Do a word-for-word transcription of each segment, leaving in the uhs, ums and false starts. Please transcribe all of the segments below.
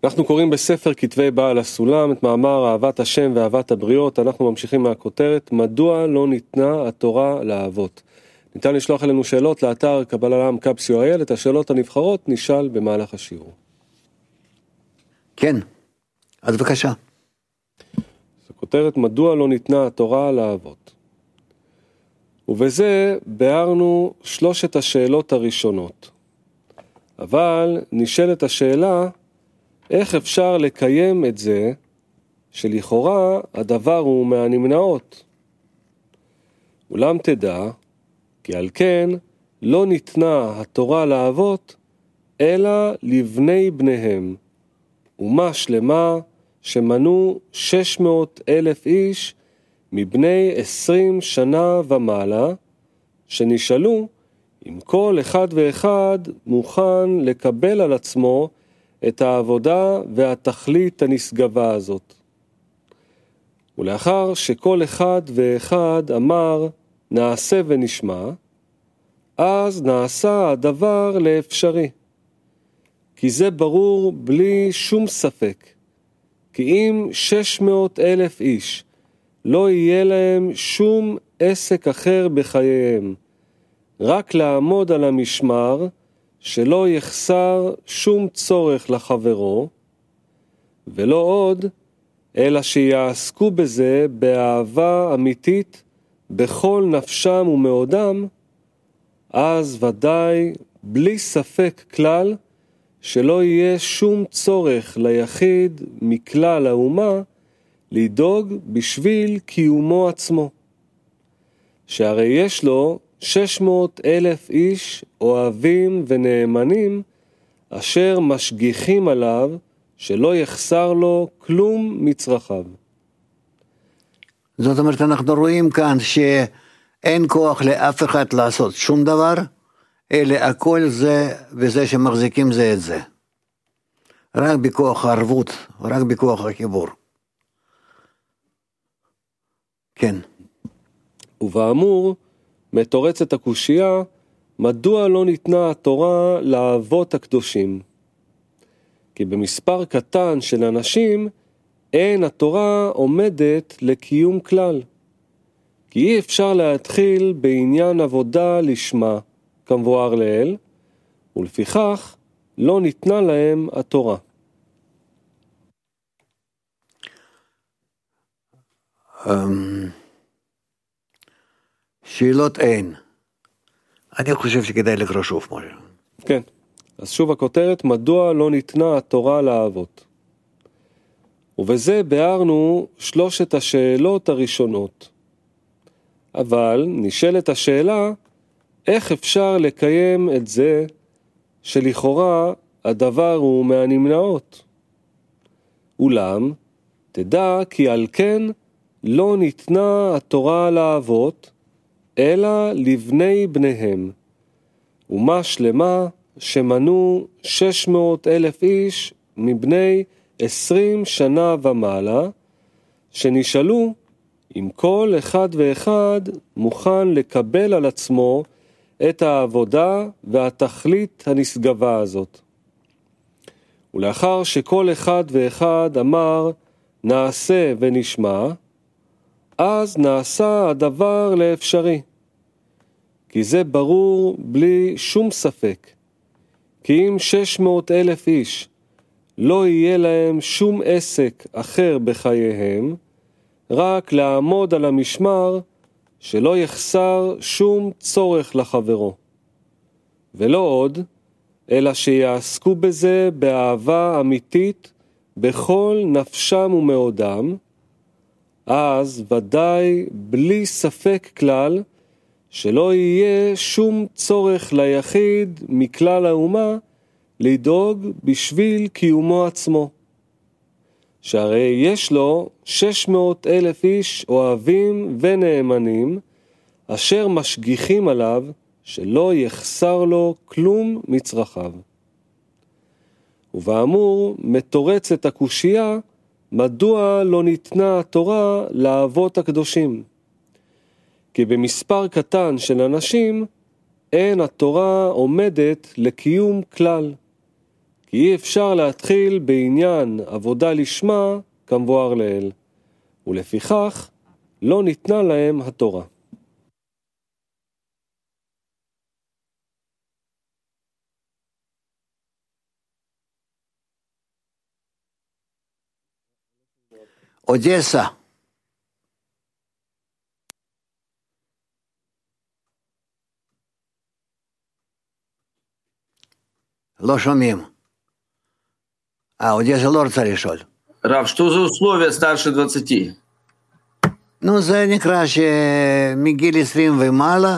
אנחנו קוראים בספר כתבי בעל הסולם את מאמר אהבת השם ואהבת הבריות. אנחנו ממשיכים מהכותרת, מדוע לא ניתנה התורה לאהבות? ניתן לשלוח אלינו שאלות לאתר קבלה לעם קו סי או איי אל. את השאלות הנבחרות נשאל במהלך השיעור. כן, אז בבקשה. זו כותרת, מדוע לא ניתנה התורה לאהבות? ובזה ביארנו שלושת השאלות הראשונות. אבל נשאלת השאלה, איך אפשר לקיים את זה שלכאורה הדבר הוא מהנמנעות? אולם תדע, כי על כן לא ניתנה התורה לאהבות, אלא לבני בניהם, אומה שלמה שמנו שש מאות אלף איש מבני עשרים שנה ומעלה, שנשאלו אם כל אחד ואחד מוכן לקבל על עצמו את העבודה והתכלית הנשגבה הזאת. ולאחר שכל אחד ואחד אמר נעשה ונשמע, אז נעשה הדבר לאפשרי. כי זה ברור בלי שום ספק, כי אם שש מאות אלף איש לא יהיה להם שום עסק אחר בחייהם, רק לעמוד על המשמר, שלא יחסר שום צורך לחברו, ולא עוד, אלא שיעסקו בזה באהבה אמיתית בכל נפשם ומאודם, אז ודאי בלי ספק כלל שלא יהיה שום צורך ליחיד מכלל האומה לדאוג בשביל קיומו עצמו. שהרי יש לו שש מאות אלף איש אוהבים ונאמנים אשר משגיחים עליו שלא יחסר לו כלום מצרכיו. זאת אומרת, אנחנו רואים כאן שאין כוח לאף אחד לעשות שום דבר, אלא הכל זה וזה שמחזיקים זה את זה. רק בכוח הערבות, רק בכוח החיבור. כן. ובאמור, מתורצת הקושייה, מדוע לא ניתנה התורה לאבות הקדושים? כי במספר קטן של אנשים אין התורה עומדת לקיום כלל. כי אי אפשר להתחיל בעניין עבודה לשמה, כמבואר לאל, ולפיכך לא ניתנה להם התורה. שאלות אין. אני חושב שכדאי לקרוא שוב מורה. כן. אז שוב הכותרת, מדוע לא ניתנה התורה לאהבות? ובזה ביארנו שלושת השאלות הראשונות. אבל נשאלת השאלה, איך אפשר לקיים את זה שלכאורה הדבר הוא מהנמנעות? אולם, תדע כי על כן לא ניתנה התורה לאהבות, אלא לבני בניהם, אומה שלמה שמנו שש מאות אלף איש מבני עשרים שנה ומעלה, שנשאלו אם כל אחד ואחד מוכן לקבל על עצמו את העבודה והתכלית הנשגבה הזאת. ולאחר שכל אחד ואחד אמר נעשה ונשמע, אז נעשה הדבר לאפשרי. כי זה ברור בלי שום ספק, כי אם שש מאות אלף איש לא יהיה להם שום עסק אחר בחייהם, רק לעמוד על המשמר שלא יחסר שום צורך לחברו. ולא עוד, אלא שיעסקו בזה באהבה אמיתית בכל נפשם ומאודם, אז ודאי בלי ספק כלל שלא יהיה שום צורך ליחיד מכלל האומה לדאוג בשביל קיומו עצמו. שהרי יש לו שש מאות אלף איש אוהבים ונאמנים אשר משגיחים עליו שלא יחסר לו כלום מצרכיו. ובאמור מתורצת הקושייה, מדוע לא ניתנה התורה לאבות הקדושים? כי במספר קטן של אנשים אין התורה עומדת לקיום כלל. כי אי אפשר להתחיל בעניין עבודה לשמה כמבואר לעיל, ולפיכך לא ניתנה להם התורה. אודסה. לא שומעים. אה, אודסה לא רוצה לשאול. Рав, что за условия старше двадцати? נו, זה נקרא שמגיל עשרים ומעלה,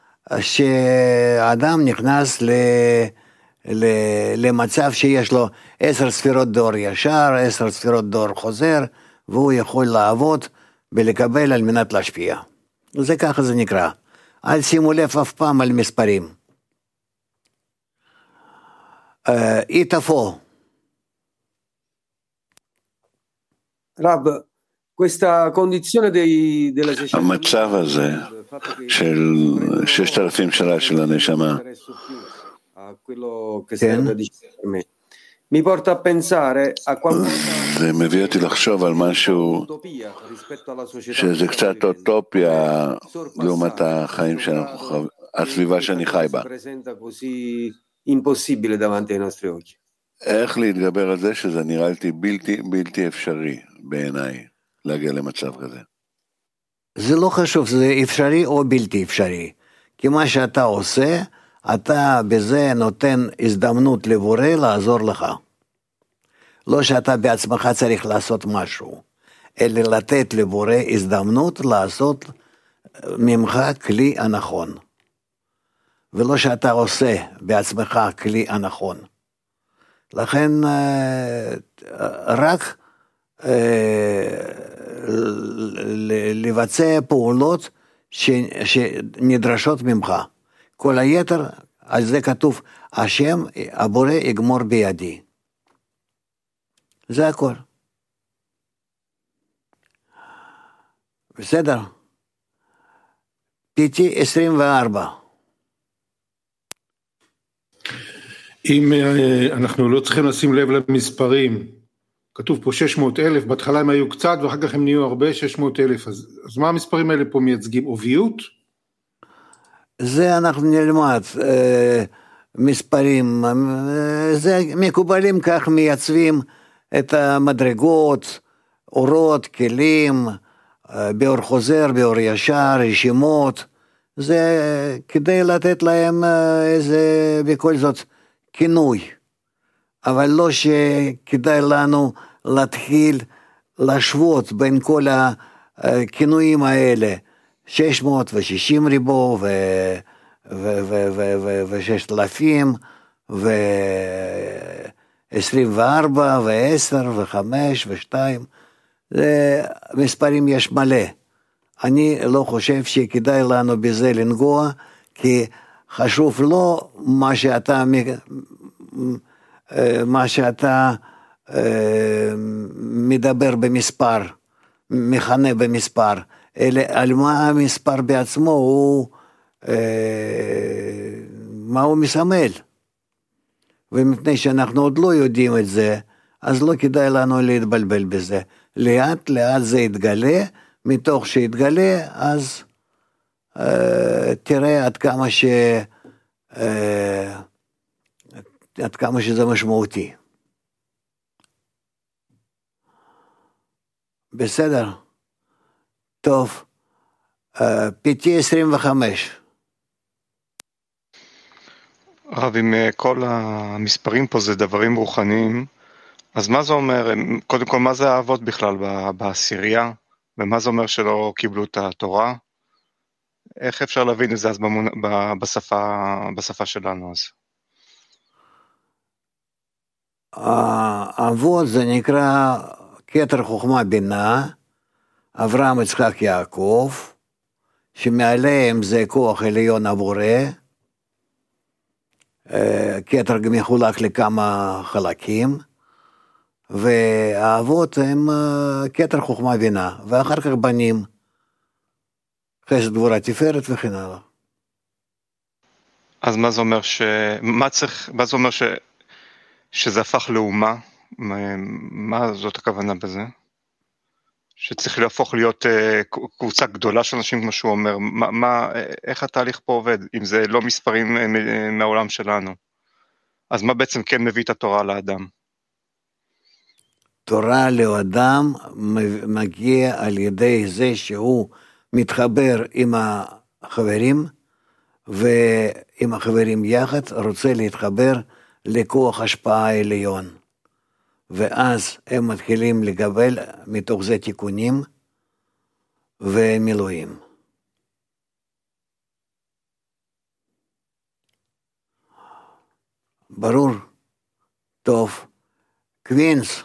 שאדם נכנס ל... ל... למצב שיש לו עשר ספירות דור ישר, עשר ספירות דור חוזר, והוא יכול לעבוד ולקבל על מנת להשפיע. זה ככה זה נקרא. אל שימו לב אף פעם על מספרים. איתפו. Rav, questa condizione dei, della המצב הזה של ששת אלפים שנה של הנשמה, mi porta a pensare a qualcosa זה מביא אותי לחשוב על משהו שזה קצת אוטופיה לעומת החיים שאנחנו חווים, הסביבה שאני חי בה. impossibile davanti ai nostri occhi. איך להתגבר על זה שזה נראה לי בלתי, בלתי אפשרי בעיניי להגיע למצב כזה? זה לא חשוב, זה אפשרי או בלתי אפשרי. כי מה שאתה עושה, אתה בזה נותן הזדמנות לבורא לעזור לך. לא שאתה בעצמך צריך לעשות משהו, אלא לתת לבורא הזדמנות לעשות ממך כלי הנכון. ולא שאתה עושה בעצמך כלי הנכון. לכן רק לבצע פעולות שנדרשות ממך. כל היתר, על זה כתוב, השם הבורא יגמור בידי. זה הכל. בסדר? פיתי עשרים וארבע. אם אנחנו לא צריכים לשים לב למספרים, כתוב פה שש מאות אלף, בהתחלה הם היו קצת ואחר כך הם נהיו הרבה, שש מאות אלף, אז, אז מה המספרים האלה פה מייצגים? עוביות? זה אנחנו נלמד, אה, מספרים, אה, זה מקובלים כך מייצבים את המדרגות, אורות, כלים, אה, באור חוזר, באור ישר, רשימות, זה כדי לתת להם אה, איזה בכל זאת כינוי. אבל לא שכדאי לנו להתחיל להשוות בין כל הכינויים האלה, שש מאות ושישים ריבו ו-ששת אלפים ו-עשרים וארבע ו-עשר ו-חמש ו-שתיים, מספרים יש מלא. אני לא חושב שכדאי לנו בזה לנגוע, כי חשוב לא מה שאתה מה שאתה מדבר במספר, מכנה במספר, אלא על מה המספר בעצמו הוא, מה הוא מסמל. ומפני שאנחנו עוד לא יודעים את זה, אז לא כדאי לנו להתבלבל בזה. לאט לאט זה יתגלה, מתוך שיתגלה, אז תראה עד כמה ש... עד כמה שזה משמעותי. בסדר? טוב. פיתי עשרים וחמש. רב, אם כל המספרים פה זה דברים רוחניים, אז מה זה אומר, קודם כל מה זה האבות בכלל בעשירייה, ומה זה אומר שלא קיבלו את התורה? איך אפשר להבין את זה אז במונ... בשפה, בשפה שלנו אז? האבות זה נקרא כתר חוכמה בינה, אברהם יצחק יעקב, שמעליהם זה כוח עליון הבורא, כתר מחולק לכמה חלקים, והאבות הם כתר חוכמה בינה, ואחר כך בנים, חסד גבורה תפארת וכן הלאה. אז מה זה אומר ש... מה צריך... מה זה אומר ש... שזה הפך לאומה, מה זאת הכוונה בזה? שצריך להפוך להיות קבוצה גדולה של אנשים כמו שהוא אומר, מה, מה, איך התהליך פה עובד, אם זה לא מספרים מהעולם שלנו, אז מה בעצם כן מביא את התורה לאדם? תורה לאדם מגיע על ידי זה שהוא מתחבר עם החברים, ועם החברים יחד רוצה להתחבר לכוח השפעה העליון. ואז הם מתחילים לקבל מתוך זה תיקונים ומילואים. ברור? טוב. קווינס.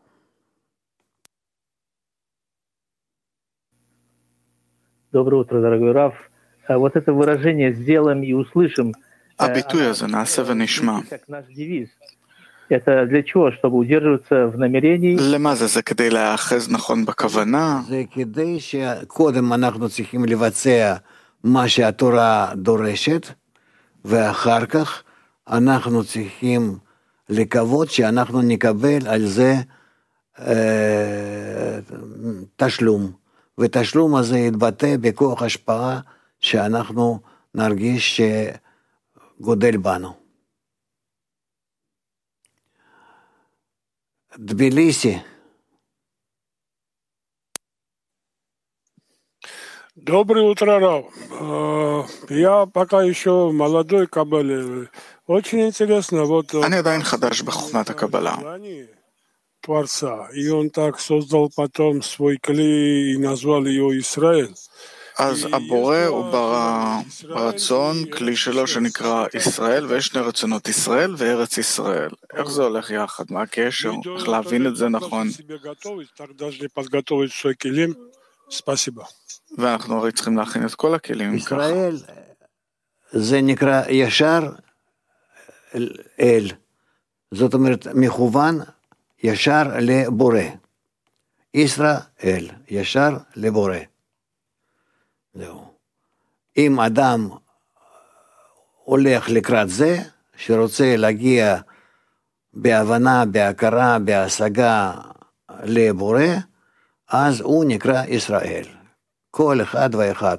Доброе утро, дорогой Рав. Вот это выражение «сделаем и услышим». הביטוי הזה נעשה ונשמע. Это для чего? Чтобы удерживаться в намерении? למה זה? זה כדי להאחז נכון בכוונה? זה כדי שקודם אנחנו צריכים לבצע מה שהתורה דורשת, ואחר כך אנחנו צריכים לקוות שאנחנו נקבל על זה אה, תשלום. ותשלום הזה יתבטא בכוח השפעה שאנחנו נרגיש שגודל בנו. Тбилиси. Доброе утро, Рав. Я пока еще молодой каббале. Очень интересно. Вот אני עדיין חדש בחוכמת הקבלה. Творца. И он так создал потом свой клей и назвал его Израиль. אז הבורא הוא ברא רצון, כלי שלו שנקרא ישראל, ויש שני רצונות, ישראל וארץ ישראל. איך זה הולך יחד? מה הקשר? איך להבין את זה נכון? ואנחנו הרי צריכים להכין את כל הכלים. ישראל זה נקרא ישר אל. זאת אומרת, מכוון ישר לבורא. ישראל, ישר לבורא. זהו. אם אדם הולך לקראת זה, שרוצה להגיע בהבנה, בהכרה, בהשגה לבורא, אז הוא נקרא ישראל. כל אחד ואחד.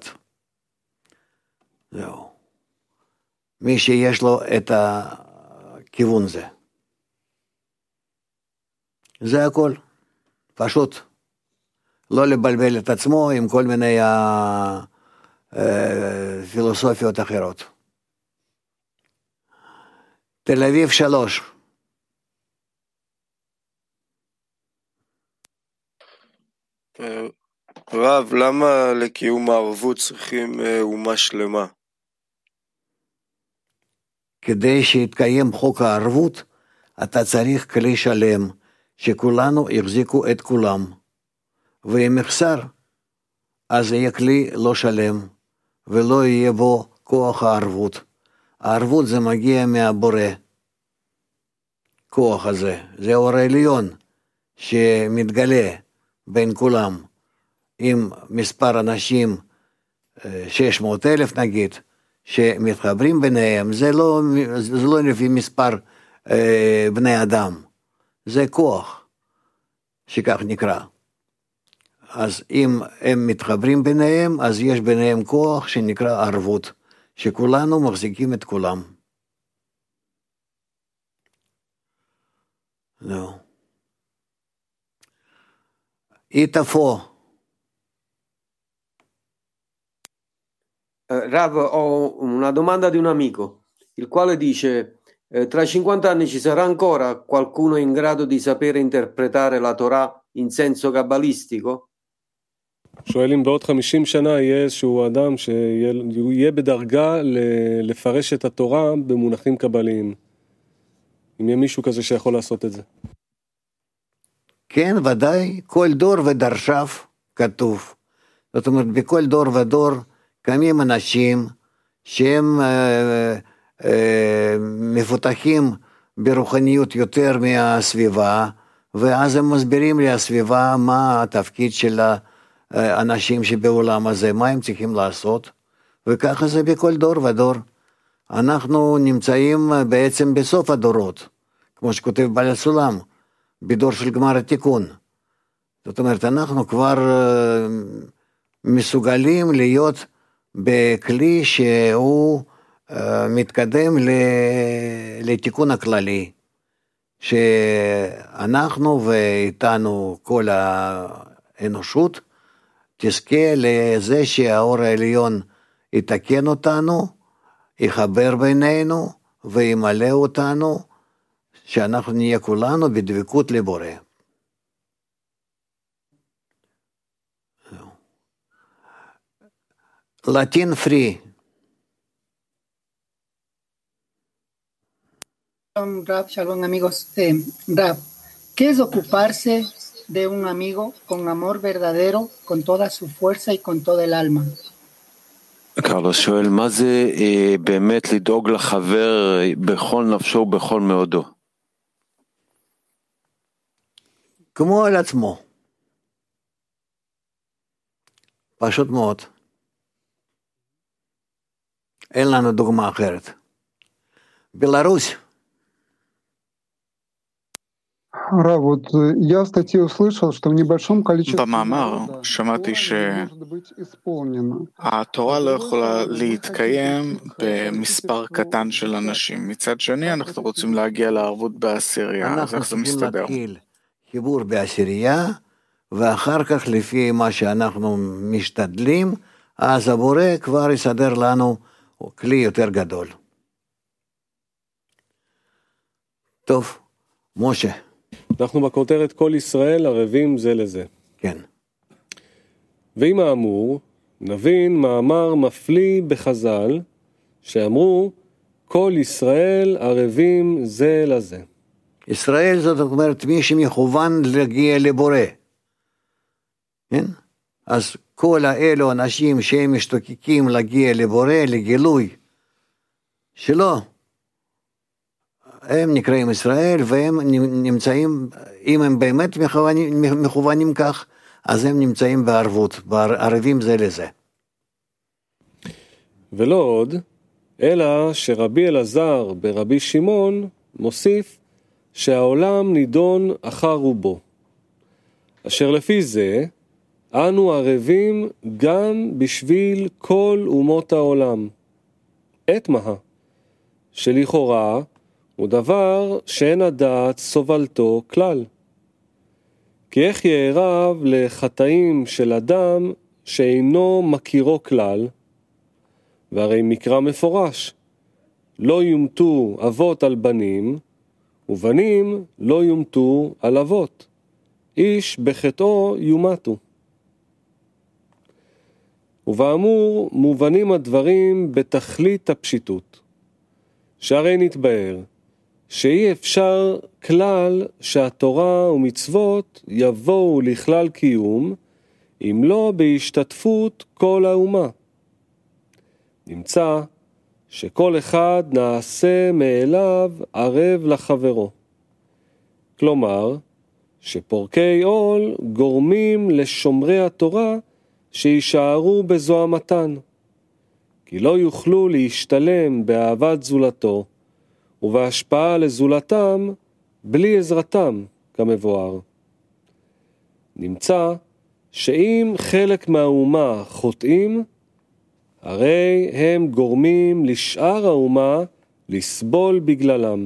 זהו. מי שיש לו את הכיוון זה. זה הכל. פשוט. לא לבלבל את עצמו עם כל מיני פילוסופיות אחרות. תל אביב שלוש. רב, למה לקיום הערבות צריכים אומה שלמה? כדי שיתקיים חוק הערבות, אתה צריך כלי שלם, שכולנו יחזיקו את כולם. ואם יחסר, אז יהיה כלי לא שלם, ולא יהיה בו כוח הערבות. הערבות זה מגיע מהבורא. כוח הזה, זה אור העליון, שמתגלה בין כולם. עם מספר אנשים, שש מאות אלף נגיד, שמתחברים ביניהם, זה לא, זה לא לפי מספר אה, בני אדם. זה כוח, שכך נקרא. אז אם הם מתחברים ביניהם, אז יש ביניהם כוח שנקרא ערבות, שכולנו מחזיקים את כולם. זהו. איתפו. Rav, ho una domanda di un amico, il quale dice, eh, tra cinquanta anni ci sarà ancora qualcuno in grado di sapere interpretare la Torah in senso kabbalistico? שואל אם בעוד חמישים שנה יהיה איזשהו אדם שיהיה בדרגה לפרש את התורה במונחים קבליים. אם יהיה מישהו כזה שיכול לעשות את זה. כן, ודאי, כל דור ודרשיו כתוב. זאת אומרת, בכל דור ודור קמים אנשים שהם אה, אה, מפותחים ברוחניות יותר מהסביבה, ואז הם מסבירים לסביבה מה התפקיד של האנשים שבעולם הזה, מה הם צריכים לעשות, וככה זה בכל דור ודור. אנחנו נמצאים בעצם בסוף הדורות, כמו שכותב בעל הסולם, בדור של גמר התיקון. זאת אומרת, אנחנו כבר מסוגלים להיות בכלי שהוא מתקדם לתיקון הכללי, שאנחנו ואיתנו כל האנושות תזכה לזה שהאור העליון יתקן אותנו, יחבר בינינו וימלא אותנו, שאנחנו נהיה כולנו בדבקות לבורא. Latin free. Shalom, Rab, shalom amigos. Eh, Rab, ¿qué es ocuparse de un amigo con amor verdadero, con toda su fuerza y con todo el alma? קרלוס שואל, מה זה אה, באמת לדאוג לחבר בכל נפשו ובכל מאודו? כמו על עצמו. פשוט מאוד. אין לנו דוגמה אחרת. בלרוס. Рав, вот я в статье услышал, что в небольшом количестве במאמר שמעתי שהתורה לא יכולה להתקיים במספר קטן של אנשים. מצד שני, אנחנו רוצים להגיע לערבות בעשירייה, אז איך זה מסתדר? חיבור בעשירייה, ואחר כך לפי מה שאנחנו משתדלים, אז הבורא כבר יסדר לנו כלי יותר גדול. טוב, משה. אנחנו בכותרת כל ישראל ערבים זה לזה. כן. ועם האמור, נבין מאמר מפליא בחז"ל, שאמרו, כל ישראל ערבים זה לזה. ישראל זאת אומרת מי שמכוון להגיע לבורא. כן? אז כל האלו אנשים שהם משתוקקים להגיע לבורא, לגילוי שלו, הם נקראים ישראל, והם נמצאים, אם הם באמת מכוונים, מכוונים כך, אז הם נמצאים בערבות, ערבים זה לזה. ולא עוד, אלא שרבי אלעזר ברבי שמעון מוסיף שהעולם נידון אחר רובו, אשר לפי זה אנו ערבים גם בשביל כל אומות העולם. את מה? שלכאורה הוא דבר שאין הדעת סובלתו כלל. כי איך יערב לחטאים של אדם שאינו מכירו כלל, והרי מקרא מפורש, לא יומתו אבות על בנים, ובנים לא יומתו על אבות, איש בחטאו יומתו. ובאמור מובנים הדברים בתכלית הפשיטות, שהרי נתבהר, שאי אפשר כלל שהתורה ומצוות יבואו לכלל קיום, אם לא בהשתתפות כל האומה. נמצא שכל אחד נעשה מאליו ערב לחברו. כלומר, שפורקי עול גורמים לשומרי התורה שישארו בזוהמתן, כי לא יוכלו להשתלם באהבת זולתו, ובהשפעה לזולתם בלי עזרתם כמבואר. נמצא שאם חלק מהאומה חוטאים, הרי הם גורמים לשאר האומה לסבול בגללם.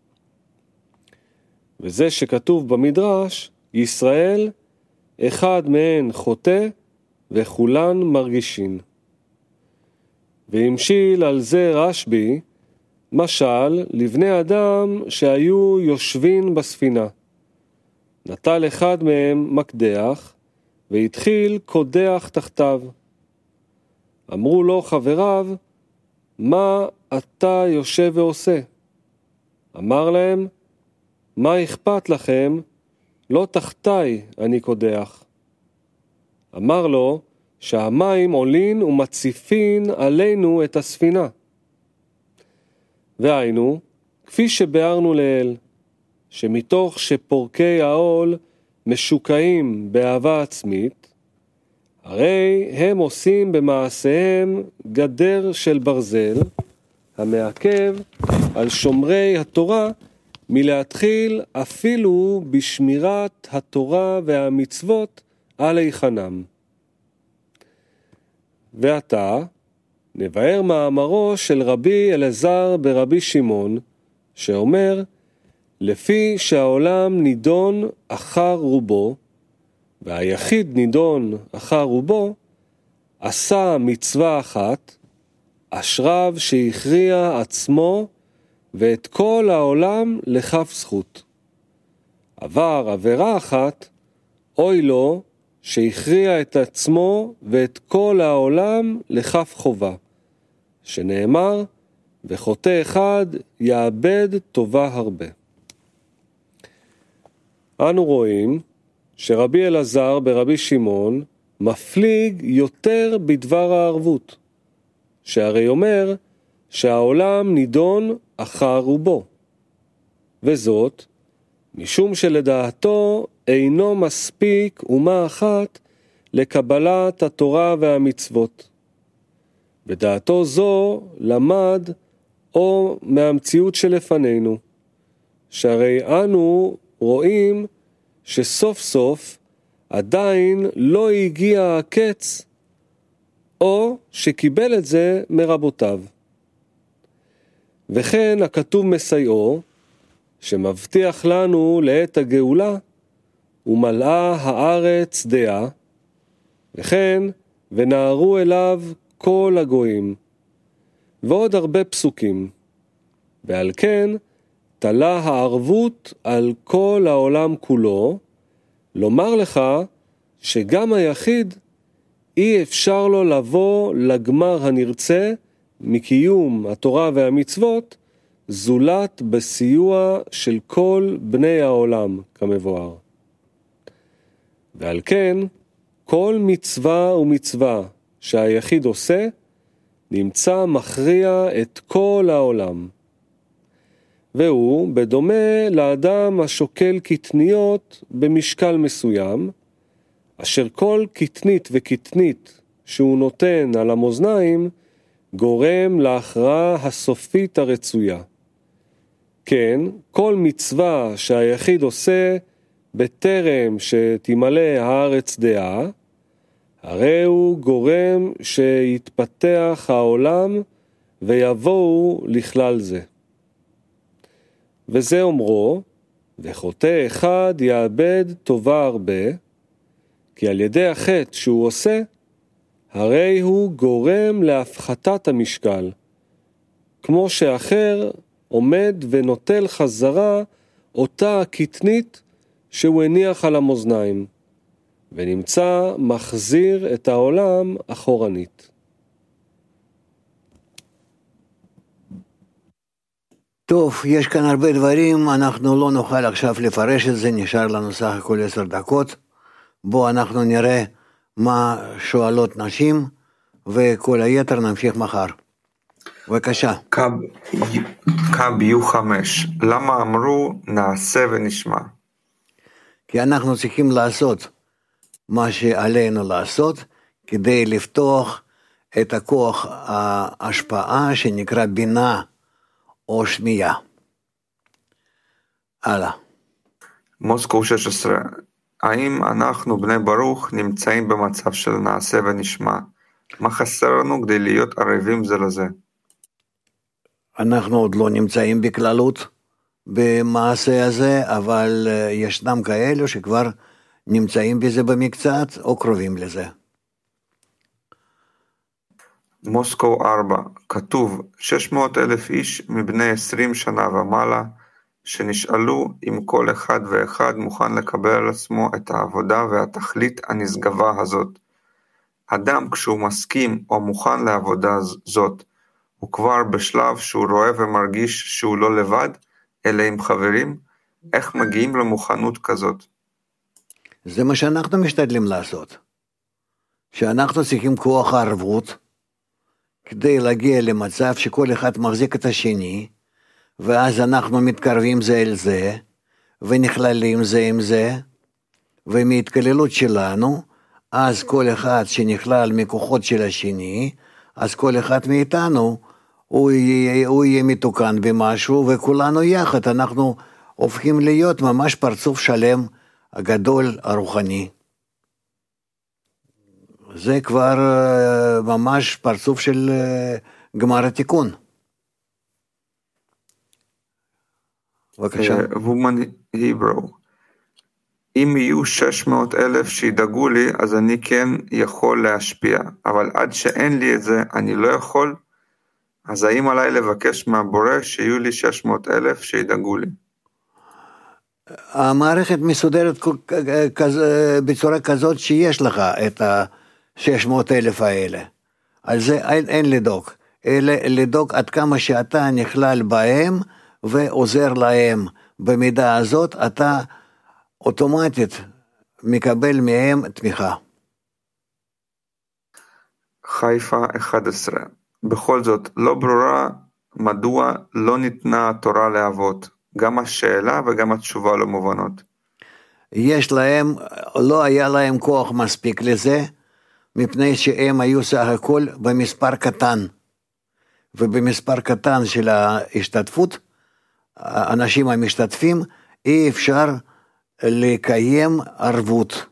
וזה שכתוב במדרש, ישראל אחד מהן חוטא וכולן מרגישין. והמשיל על זה רשב"י, משל לבני אדם שהיו יושבים בספינה. נטל אחד מהם מקדח, והתחיל קודח תחתיו. אמרו לו חבריו, מה אתה יושב ועושה? אמר להם, מה אכפת לכם? לא תחתי אני קודח. אמר לו, שהמים עולין ומציפין עלינו את הספינה. והיינו, כפי שבארנו לאל, שמתוך שפורקי העול משוקעים באהבה עצמית, הרי הם עושים במעשיהם גדר של ברזל, המעכב על שומרי התורה מלהתחיל אפילו בשמירת התורה והמצוות על היכנם. ועתה נבאר מאמרו של רבי אלעזר ברבי שמעון, שאומר, לפי שהעולם נידון אחר רובו, והיחיד נידון אחר רובו, עשה מצווה אחת, אשריו שהכריע עצמו ואת כל העולם לכף זכות. עבר עבירה אחת, אוי לו שהכריע את עצמו ואת כל העולם לכף חובה, שנאמר, וחוטא אחד יאבד טובה הרבה. אנו רואים שרבי אלעזר ברבי שמעון מפליג יותר בדבר הערבות, שהרי אומר שהעולם נידון אחר רובו, וזאת משום שלדעתו אינו מספיק אומה אחת לקבלת התורה והמצוות. בדעתו זו למד או מהמציאות שלפנינו, שהרי אנו רואים שסוף סוף עדיין לא הגיע הקץ, או שקיבל את זה מרבותיו. וכן הכתוב מסייעו, שמבטיח לנו לעת הגאולה, ומלאה הארץ דעה, וכן ונערו אליו כל הגויים, ועוד הרבה פסוקים, ועל כן תלה הערבות על כל העולם כולו, לומר לך שגם היחיד אי אפשר לו לבוא לגמר הנרצה מקיום התורה והמצוות, זולת בסיוע של כל בני העולם כמבואר. ועל כן כל מצווה ומצווה שהיחיד עושה, נמצא מכריע את כל העולם. והוא בדומה לאדם השוקל קטניות במשקל מסוים, אשר כל קטנית וקטנית שהוא נותן על המאזניים, גורם להכרעה הסופית הרצויה. כן, כל מצווה שהיחיד עושה בטרם שתמלא הארץ דעה, הרי הוא גורם שיתפתח העולם ויבואו לכלל זה. וזה אומרו, וחוטא אחד יאבד טובה הרבה, כי על ידי החטא שהוא עושה, הרי הוא גורם להפחתת המשקל, כמו שאחר עומד ונוטל חזרה אותה הקטנית שהוא הניח על המאזניים, ונמצא מחזיר את העולם אחורנית. טוב, יש כאן הרבה דברים, אנחנו לא נוכל עכשיו לפרש את זה, נשאר לנו סך הכל עשר דקות. בואו אנחנו נראה מה שואלות נשים, וכל היתר נמשיך מחר. בבקשה. קו יו חמש, למה אמרו נעשה ונשמע? כי אנחנו צריכים לעשות מה שעלינו לעשות, כדי לפתוח את הכוח ההשפעה שנקרא בינה או שמיעה. הלאה. מוסקו שש עשרה, האם אנחנו בני ברוך נמצאים במצב של נעשה ונשמע? מה חסר לנו כדי להיות ערבים זה לזה? אנחנו עוד לא נמצאים בכללות במעשה הזה, אבל ישנם כאלו שכבר נמצאים בזה במקצת או קרובים לזה. מוסקו ארבע, כתוב שש מאות אלף איש מבני עשרים שנה ומעלה, שנשאלו אם כל אחד ואחד מוכן לקבל על עצמו את העבודה והתכלית הנשגבה הזאת. אדם כשהוא מסכים או מוכן לעבודה זאת, הוא כבר בשלב שהוא רואה ומרגיש שהוא לא לבד, אלא עם חברים. איך מגיעים למוכנות כזאת? זה מה שאנחנו משתדלים לעשות. שאנחנו צריכים כוח הערבות, כדי להגיע למצב שכל אחד מחזיק את השני, ואז אנחנו מתקרבים זה אל זה, ונכללים זה עם זה, ומהתכללות שלנו, אז כל אחד שנכלל מכוחות של השני, אז כל אחד מאיתנו, הוא יהיה, הוא יהיה מתוקן במשהו, וכולנו יחד, אנחנו הופכים להיות ממש פרצוף שלם, הגדול, הרוחני. זה כבר ממש פרצוף של גמר התיקון. בבקשה. וומן היברו. אם יהיו שש מאות אלף שידאגו לי, אז אני כן יכול להשפיע, אבל עד שאין לי את זה, אני לא יכול, אז האם עליי לבקש מהבורא שיהיו לי שש מאות אלף שידאגו לי? המערכת מסודרת בצורה כזאת שיש לך את ה-שש מאות אלף האלה. על זה אין, אין לדאוג, אלא לדאוג עד כמה שאתה נכלל בהם ועוזר להם. במידה הזאת אתה אוטומטית מקבל מהם תמיכה. חיפה אחת עשרה. בכל זאת, לא ברורה מדוע לא ניתנה התורה לאבות. גם השאלה וגם התשובה לא מובנות. יש להם, לא היה להם כוח מספיק לזה, מפני שהם היו סך הכל במספר קטן. ובמספר קטן של ההשתתפות, האנשים המשתתפים, אי אפשר לקיים ערבות.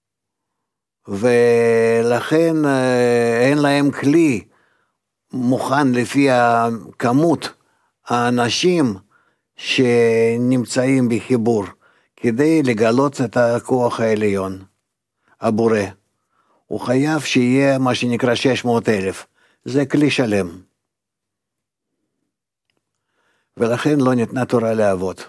ולכן אין להם כלי מוכן לפי הכמות האנשים שנמצאים בחיבור, כדי לגלות את הכוח העליון, הבורא. הוא חייב שיהיה מה שנקרא שש מאות אלף. זה כלי שלם. ולכן לא ניתנה תורה לאבות.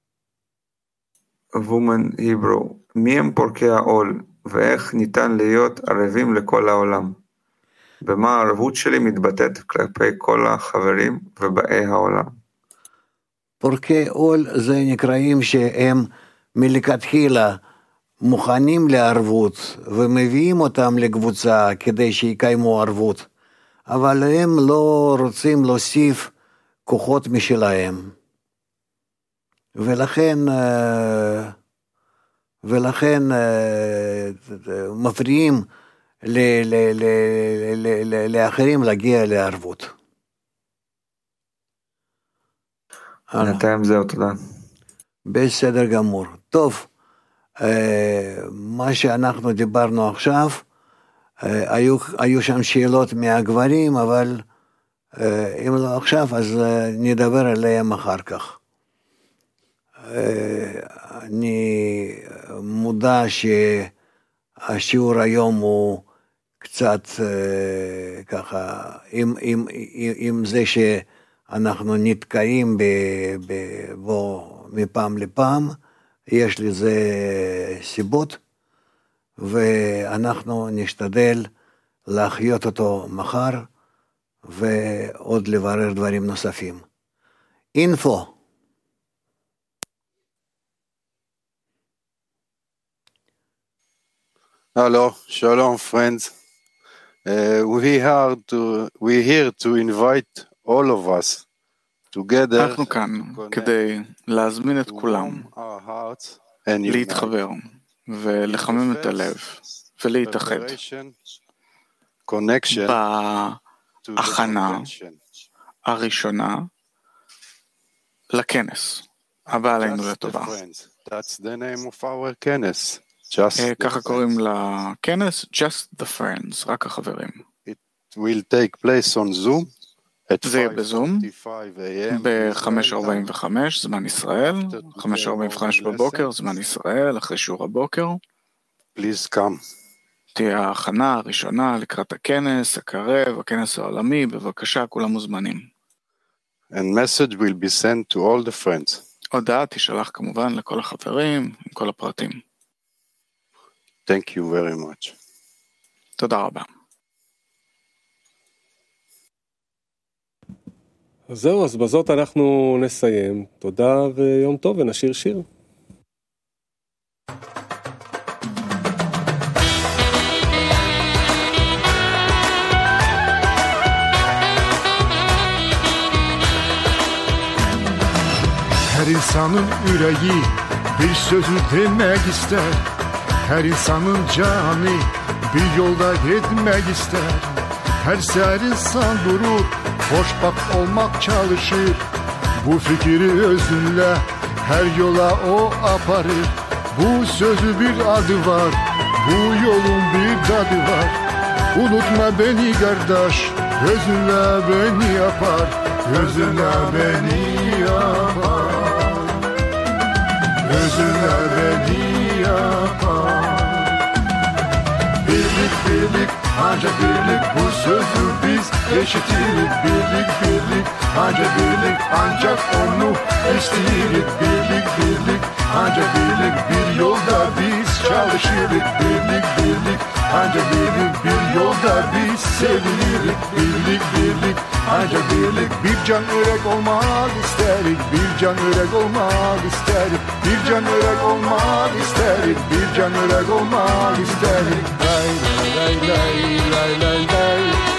וומן היברו, מי הם פורקי העול, ואיך ניתן להיות ערבים לכל העולם? במה הערבות שלי מתבטאת כלפי כל החברים ובאי העולם? פורקי עול זה נקראים שהם מלכתחילה מוכנים לערבות, ומביאים אותם לקבוצה כדי שיקיימו ערבות, אבל הם לא רוצים להוסיף כוחות משלהם. ולכן, ולכן מפריעים לאחרים להגיע לערבות. בינתיים זהו, תודה. בסדר גמור. טוב, מה שאנחנו דיברנו עכשיו, היו, היו שם שאלות מהגברים, אבל אם לא עכשיו, אז נדבר עליהם אחר כך. אני מודע שהשיעור היום הוא קצת ככה, עם, עם, עם זה שאנחנו נתקעים בו מפעם לפעם, יש לזה סיבות, ואנחנו נשתדל להחיות אותו מחר, ועוד לברר דברים נוספים. אינפו. Hello, shalom friends. Uh, we are to we here to invite all of us together. אנחנו כאן כדי להזמין את כולם להתחבר ולחמם את הלב ולהתאחד בהכנה הראשונה לכנס הבא עלינו לטובה. That's the name of our כנס. ככה קוראים לכנס, Just the Friends, רק החברים. It will take place on Zoom. זה יהיה בזום, ב-חמש ארבעים וחמש זמן ישראל, חמש ארבעים וחמש בבוקר זמן ישראל, אחרי שיעור הבוקר. Please come. תהיה ההכנה הראשונה לקראת הכנס, הקרב, הכנס העולמי, בבקשה, כולם מוזמנים. And message will be sent to all the friends. הודעה תשלח כמובן לכל החברים, עם כל הפרטים. Thank you very much. תודה רבה. זהו, אז בזאת אנחנו נסיים. תודה ויום טוב, ונשיר שיר. Her insanın yüreği bir sözü demek ister. Her insanın canı bir yolda gitmek ister. Her ser insan durup hoşbak olmak çalışır. Bu fikri özünle her yola o aparır. Bu sözü bir adı var, bu yolun bir tadı var. Unutma beni kardeş, gözünle beni yapar, gözünle beni yapar, gözünle beni yapar. Birlik birlik ancak birlik, bu sözü biz eşitirik. Birlik birlik ancak birlik, ancak onu isteyirik. Birlik birlik ancak birlik, bir yolda biz çalışırız. Birlik birlik ancak birlik, bir yolda biz sevinirik. Birlik birlik ancak birlik, bir can örek olmak isterik. Bir can örek olmak isterik. Bir can örek olmak isterik. Bir can örek olmak isterik. Lay lay lay lay lay lay.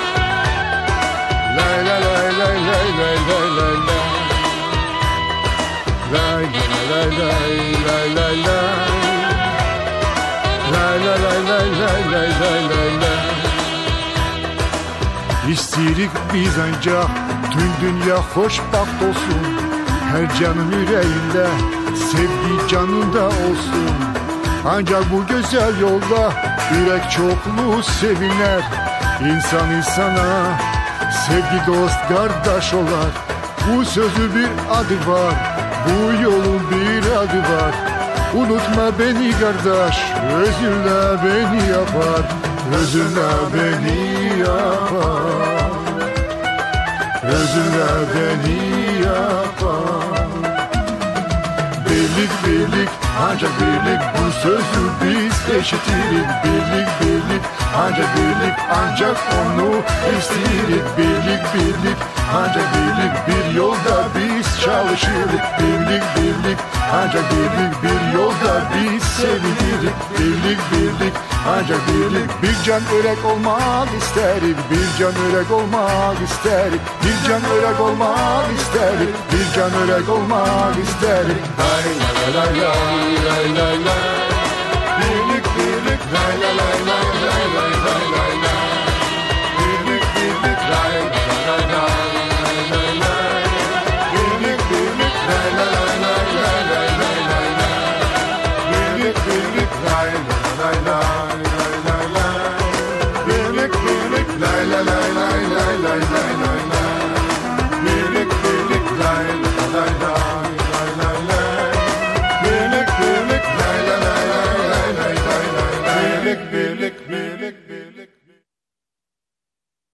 Lay lay lay lay lay lay lay lay lay. Lay lay lay lay lay lay. Lay lay lay lay lay lay lay lay lay. İstirik biz ancak tüm dünya hoşbaht olsun. Her canın yüreğinde sevgi canında olsun. Ancak bu güzel yolda yürek çokluğu seviner. İnsan insana sevgi dost kardeş olar. Bu sözü bir adı var, bu yolun bir adı var. Unutma beni kardeş, özünle beni yapar, özünle beni yapar, özünle beni yapar. Birlik birlik ancak birlik, bu sözü biz eşitirik. Birlik birlik ancak birlik, ancak onu isteyirik. Birlik birlik ancak birlik, bir yolda biz çalışırız. Birlik birlik ancak birlik, bir yolda biz sevinirik. Birlik birlik ancak birlik, bir can örek olmak isterik. Bir can örek olmak isterik. Bir can örek olmak isterik. Bir can örek olmak isterik. Lay lay lay lay lay lay.